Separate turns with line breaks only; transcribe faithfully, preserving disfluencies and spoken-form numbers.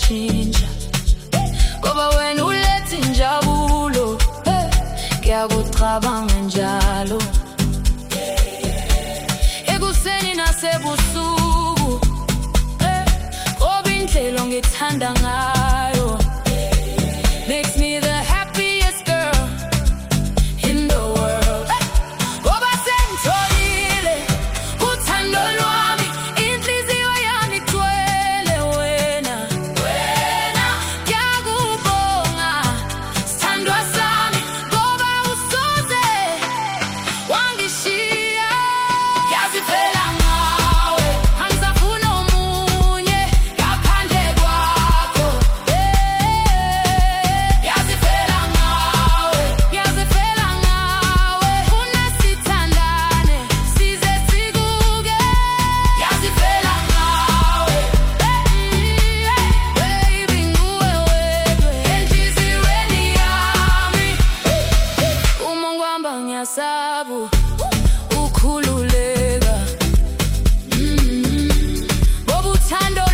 shintsha ngoba wena uletha injabulo ngiyakucabanga njalo ekuseni nasebusuku ngoba indlela ngithanda ngayo makes me the happiest girl in the world ngoba sengitholile uthando lwami inhliziyo yami igcwele wena wena ngiyakubonga sithandwa sami ngoba usuze wangishiya ngiyazifela ngawe angisafuna omunye ngaphandle kwakho ngiyazifela ngawe ngiyazifela ngawe funa sithandane size sikuke ngiyazifela ngawe baby nguwe wedwa enhliziyweni yami uma ngihamba ngiyasabu ukhululeka ngoba uthando